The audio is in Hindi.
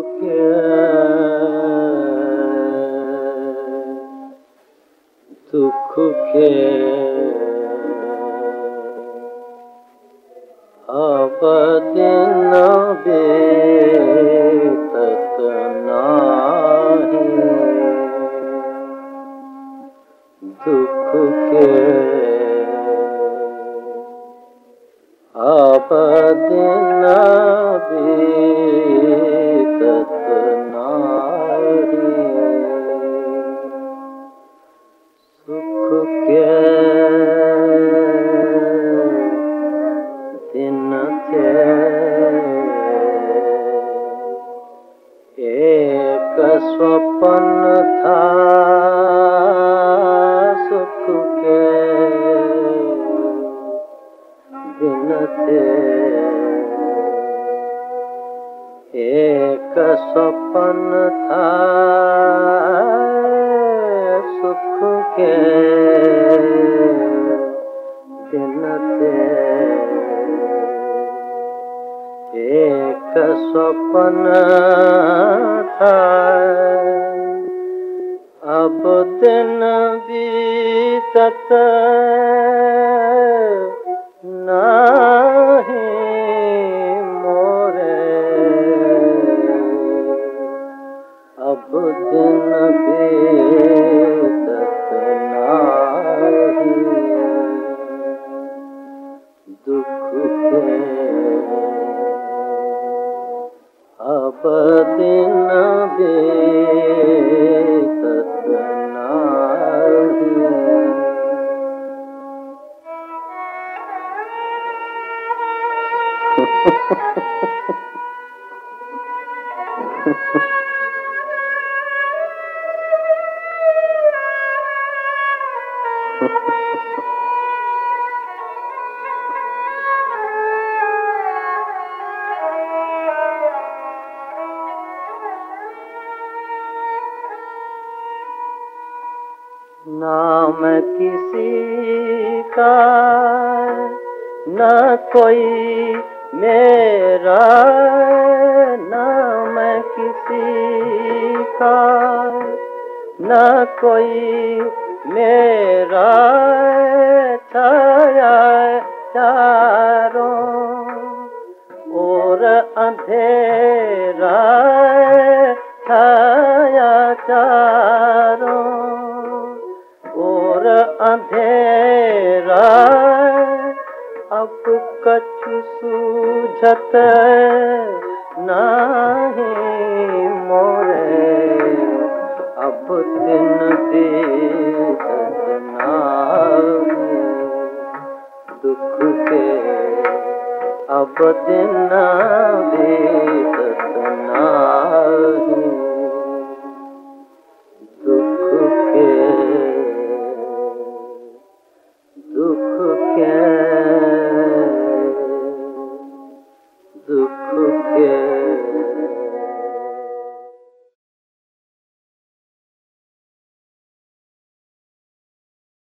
के दुख के अब दिन बीतत नाही, दुख के अब दिन बीतत नाही, सुख के दिन थे एक स्वप्न था, सुख के दिन थे एक स्वप्न था, सुख के दिन थे एक स्वप्न था, अब दिन बीतत नाही मोरे, अब दिन बीतत नाही, दुख के अब दिन बीतत नाही। नाम किसी का न कोई मेरा, नाम किसी का न कोई मेरा, छाया चारों और अंधेरा, छाया चारों और अंधेरा, अब कछु सूझत नहीं मोरे, अब दिन बीतत नाही, दुख के अब दिन बीतत नाही।